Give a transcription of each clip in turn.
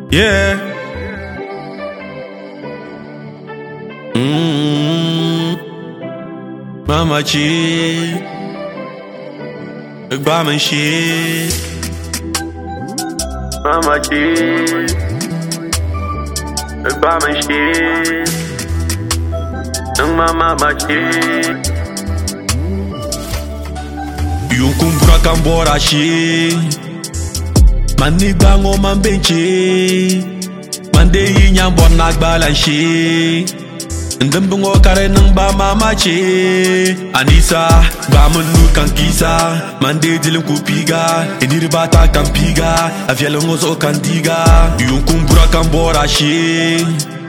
Yeah. Mama cheat. Ik ben mijn shit. Mama cheat. Ik ben mijn shit. Mama cheat. Yung kumbura kambora shit. Mani bango man benchi. Mande yi nyambon nagbalan shit. Ndembungo kare nang ba mama che. Anisa ba manu kankisa. Mande dilim kupiga. Eniribata kampiga. Avialongo zo kandiga. Yung kumbura kambora she.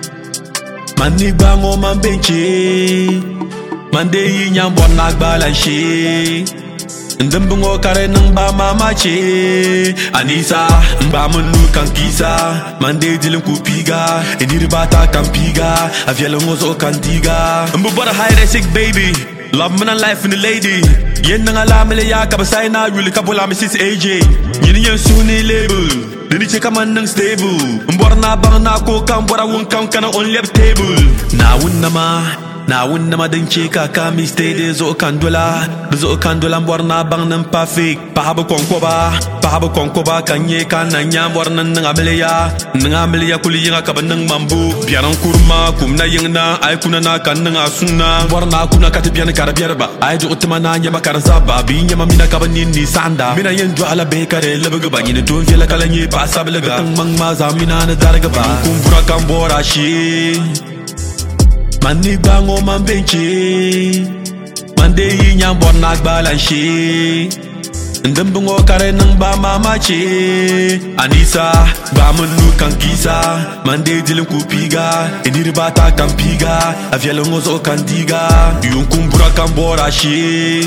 Mani bango man benche. Mande yi nyambon nagbalan she. Ndembungo kare nang ba mama che. Anisa ba manu kankisa. Mande dilim kupiga. Eniribata kampiga. Avialongo zo kandiga. Mbubara high sick baby. Love man and life in the lady. Yen nang alamele ya kabasay na really kabola mi sis AJ. Yen yen suni label. Dini cheka man nang stable. Mbora na bang na ko kam bora wun kam kana on left table. Na wun nama den cheka kami stay de zo kandola mbora na bang nan perfect. Pahabo konkoba kanye kana nyam bora nan amele ya kuli yinga kaban nang mambu. Biaran kurma kumna yingna ay kuna na kan nang asuna. Bora na kuna kati bian karabierba. Ay jo utma na nyama karazaba bi nyama mina kaban ni sanda. Mina yen jo ala be kare lebaga ba ni don fela kala ni ba sablega. Tang mang maza mina na darga ba. Kumbura kambora shi. Mani bango man benchi. Mande yi nyambon nagbalan shi. Ndembungo kare nang ba mama che. Anisa ba manu kankisa. Mande dilim kupiga. Eniribata kampiga. Avialongo zo kandiga. Yung kumbura kambora shi.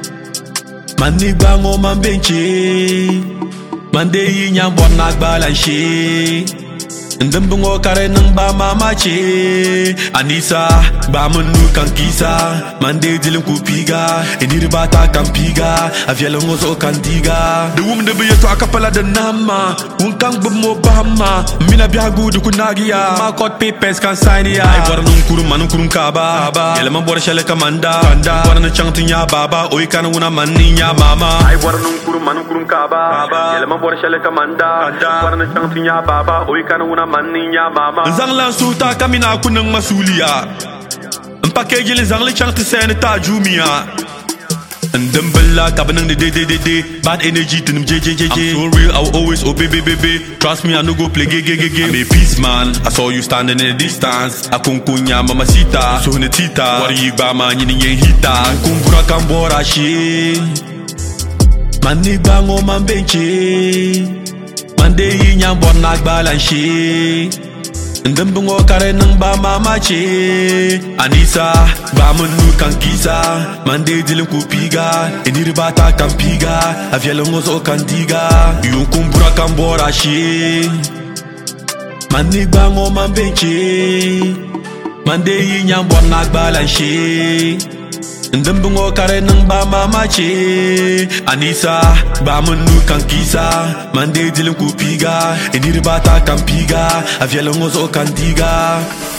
Mani bango man benchi. Mande yi nyambon nagbalan shi. Ndembungo kare nang ba mama che. Anisa ba manu kankisa. Mande dilim kupiga. Eniribata kampiga. Avialongo zo kandiga. The woman de be to akapala de nama. Unkang bumo bahama. Mina biagu du kunagia. Ma court papers kan sign ya. Ay bora nung kurum manung kurum kaba. Yelema bora shale kamanda. Bora na changtinya baba. Oi kana una maninya mama. Ay bora nung kurum manung kurum kaba. Yelema bora shale kamanda. Bora na changtinya baba. Oi kana una maninya mama. Zanglan suta kamina kunang masulia. Mpake le zangli changti sene ta jumia. Ndembala kabanang de. Bad energy to them JJJJ. I'm so real, I will always obey baby. Trust me, I no go play gay. I'm a peace man. I saw you standing in the distance. Akunkunya mamacita. So ne tita. Wari ba man yini yen hita. Kumbura kambora shi. Mani bango man benchi. Mande yi nyambon nagbalan shi. Ndembungo kare nang ba mama che. Anisa ba manu kankisa. Mande dilim kupiga. Eniribata kampiga. Avialongo zo kandiga. Yung kumbura kambora shi. Mani bango man benchi. Mande yi nyambon nagbalan shi. Ndembungo kare nang ba mama che. Anisa ba manu kankisa. Mande dilim kupiga. Eniribata kampiga. Avialongo zo kandiga.